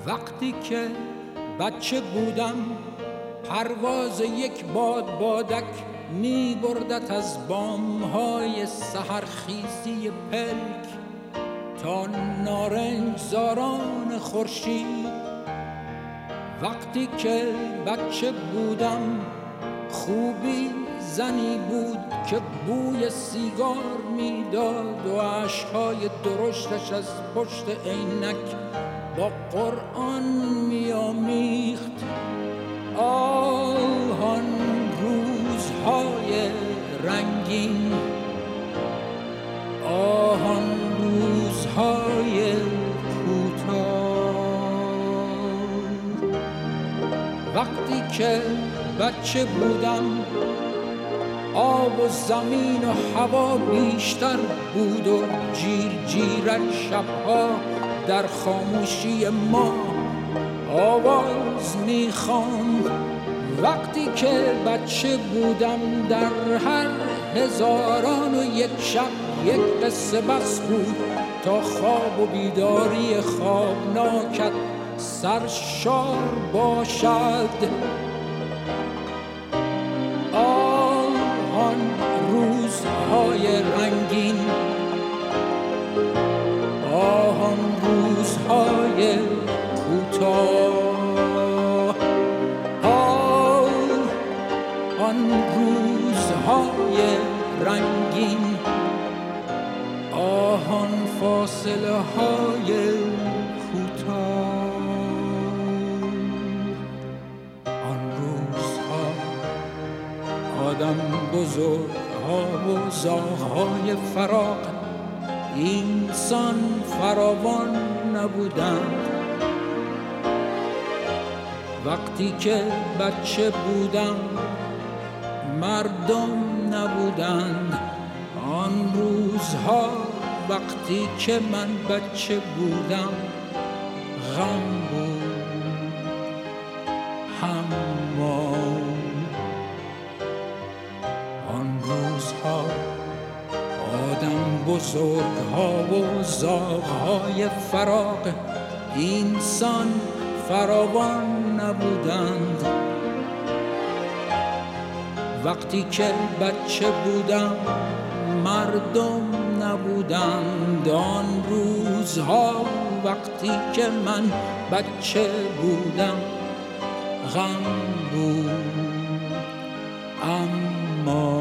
وقتی که بچه بودم پرواز یک بادک می بردت از بامهای سحرخیزی پلک تا نارنج زاران خورشید. وقتی که بچه بودم خوبی زنی بود که بوی سیگار میداد و اشکهای درشتش از پشت عینک با قرآن میامیخت. آن روزهای رنگین، آن روزهای کوتاه. وقتی که بچه بودم آب و زمین و هوا بیشتر بود و جیرک شبها در خاموشی ما آواز میخواند. وقتی که بچه بودم در هر 1001 شب یک قصه بس بود تا خواب و بیداری خوابناکت سرشار باشد. آن روزهای رنگین، آن روزهای کوتاه، آن روزهای رنگین، آن فاصله های کوتاه. آن روزها آدم بزرگها و زاغهای فراق اینسان فراوان نبودند. وقتی که بچه بودم مردم نبودند. آن روزها وقتی که من بچه بودم غم بود، حمام. آن روزها آدم بزرگها و زاغهای فراق اینسان فراوان نبودند. وقتی که بچه بودم مردم نبودند. آن روزها وقتی که من بچه بودم غم بود، اما